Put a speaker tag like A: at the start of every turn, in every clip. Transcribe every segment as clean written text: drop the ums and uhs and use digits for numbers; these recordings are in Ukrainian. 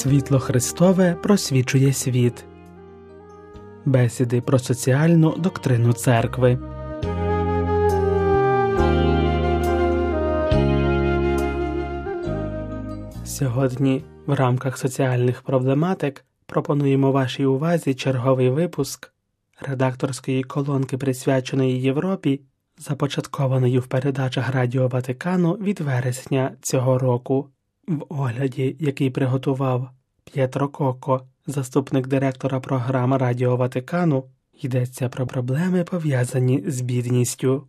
A: Світло Христове просвічує світ. Бесіди про соціальну доктрину церкви. Сьогодні в рамках соціальних проблематик пропонуємо вашій увазі черговий випуск редакторської колонки, присвяченої Європі, започаткованої в передачах Радіо Ватикану від вересня цього року. В огляді, який приготував П'єтро Коко, заступник директора програм Радіо Ватикану, йдеться про проблеми, пов'язані з бідністю.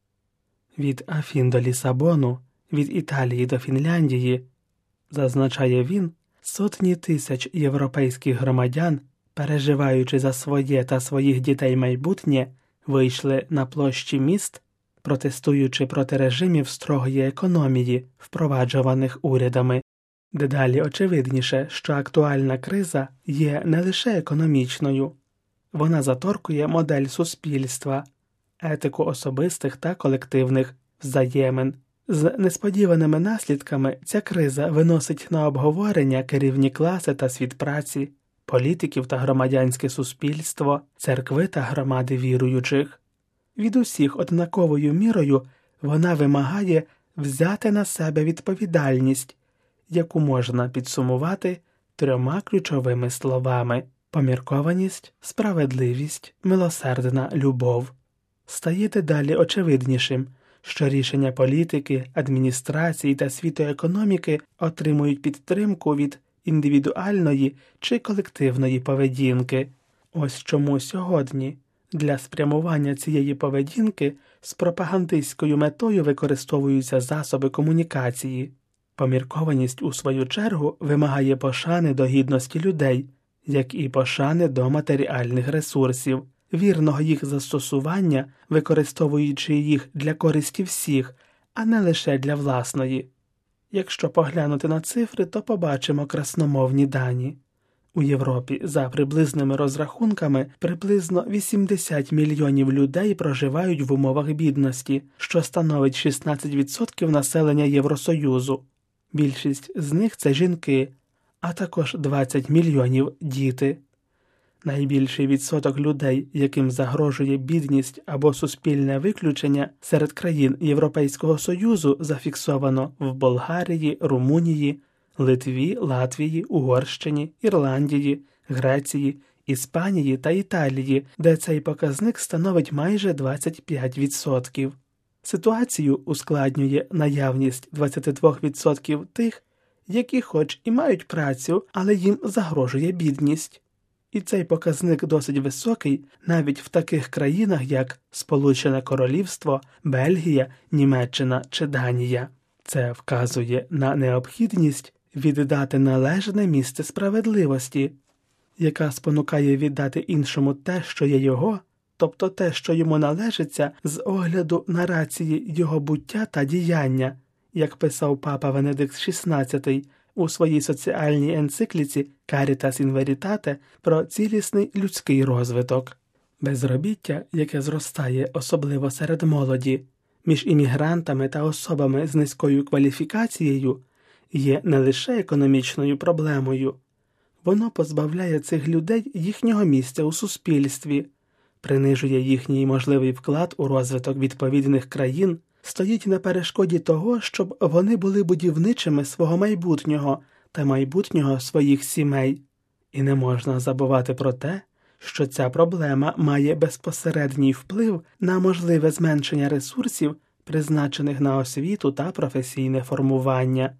A: Від Афін до Лісабону, від Італії до Фінляндії, зазначає він, сотні тисяч європейських громадян, переживаючи за своє та своїх дітей майбутнє, вийшли на площі міст, протестуючи проти режимів строгої економії, впроваджуваних урядами. Дедалі очевидніше, що актуальна криза є не лише економічною. Вона заторкує модель суспільства, етику особистих та колективних взаємин. З несподіваними наслідками ця криза виносить на обговорення керівні класи та світ праці, політиків та громадянське суспільство, церкви та громади віруючих. Від усіх однаковою мірою вона вимагає взяти на себе відповідальність, яку можна підсумувати трьома ключовими словами – поміркованість, справедливість, милосердна любов. Стає дедалі очевиднішим, що рішення політики, адміністрації та світу економіки отримують підтримку від індивідуальної чи колективної поведінки. Ось чому сьогодні для спрямування цієї поведінки з пропагандистською метою використовуються засоби комунікації. Поміркованість, у свою чергу, вимагає пошани до гідності людей, як і пошани до матеріальних ресурсів, вірного їх застосування, використовуючи їх для користі всіх, а не лише для власної. Якщо поглянути на цифри, то побачимо красномовні дані. У Європі, за приблизними розрахунками, приблизно 80 мільйонів людей проживають в умовах бідності, що становить 16% населення Євросоюзу. Більшість з них – це жінки, а також 20 мільйонів – діти. Найбільший відсоток людей, яким загрожує бідність або суспільне виключення серед країн Європейського Союзу, зафіксовано в Болгарії, Румунії, Литві, Латвії, Угорщині, Ірландії, Греції, Іспанії та Італії, де цей показник становить майже 25%. Ситуацію ускладнює наявність 22% тих, які хоч і мають працю, але їм загрожує бідність. І цей показник досить високий навіть в таких країнах, як Сполучене Королівство, Бельгія, Німеччина чи Данія. Це вказує на необхідність віддати належне місце справедливості, яка спонукає віддати іншому те, що є його, тобто те, що йому належиться з огляду на рації його буття та діяння, як писав папа Венедикт XVI у своїй соціальній енцикліці «Caritas in Veritate» про цілісний людський розвиток. Безробіття, яке зростає особливо серед молоді, між іммігрантами та особами з низькою кваліфікацією, є не лише економічною проблемою. Воно позбавляє цих людей їхнього місця у суспільстві, принижує їхній можливий вклад у розвиток відповідних країн, стоїть на перешкоді того, щоб вони були будівничими свого майбутнього та майбутнього своїх сімей. І не можна забувати про те, що ця проблема має безпосередній вплив на можливе зменшення ресурсів, призначених на освіту та професійне формування.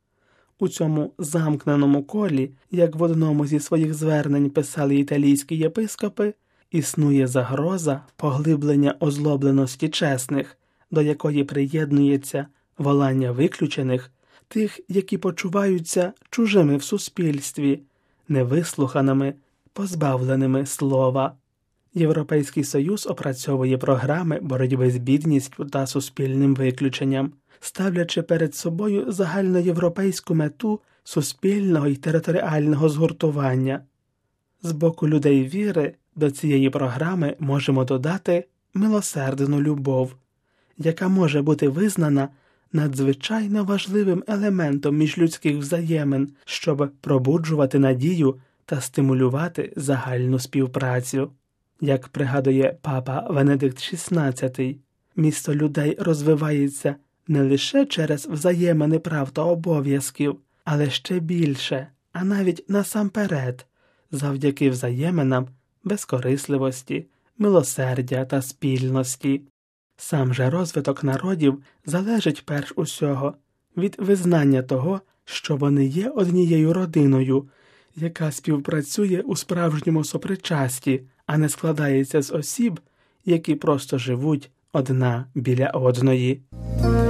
A: У цьому замкненому колі, як в одному зі своїх звернень писали італійські єпископи, існує загроза поглиблення озлобленості чесних, до якої приєднується волання виключених, тих, які почуваються чужими в суспільстві, невислуханими, позбавленими слова. Європейський Союз опрацьовує програми боротьби з бідністю та суспільним виключенням, ставлячи перед собою загальноєвропейську мету суспільного і територіального згуртування. З боку людей віри до цієї програми можемо додати милосердну любов, яка може бути визнана надзвичайно важливим елементом міжлюдських взаємин, щоб пробуджувати надію та стимулювати загальну співпрацю. Як пригадує папа Венедикт XVI, місто людей розвивається не лише через взаємини прав та обов'язків, але ще більше, а навіть насамперед, завдяки взаєминам безкорисливості, милосердя та спільності. Сам же розвиток народів залежить перш усього від визнання того, що вони є однією родиною, яка співпрацює у справжньому сопричасті, а не складається з осіб, які просто живуть одна біля одної.